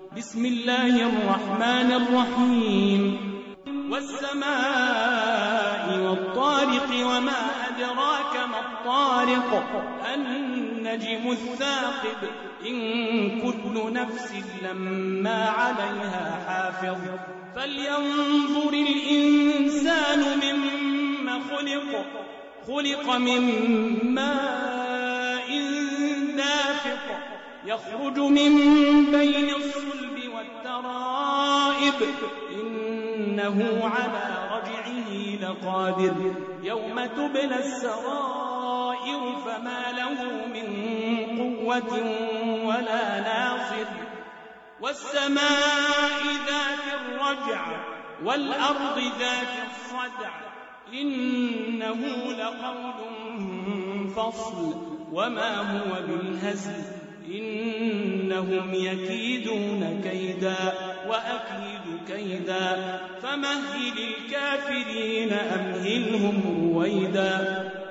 بسم الله الرحمن الرحيم والسماء والطارق وما أدراك ما الطارق النجم الثاقب إن كل نفس لما عليها حافظ فلينظر الإنسان مما خلق من ماء دافق يخرج من بين الصلب والترائب إنه على رجعه لقادر يوم تبلى السرائر فما له من قوة ولا ناصر والسماء ذات الرجع والأرض ذات الصدع إنه لقول فصل وما هو بالهزل إنهم يكيدون كيدا وأكيد كيدا فمهل الكافرين أمهلهم رويدا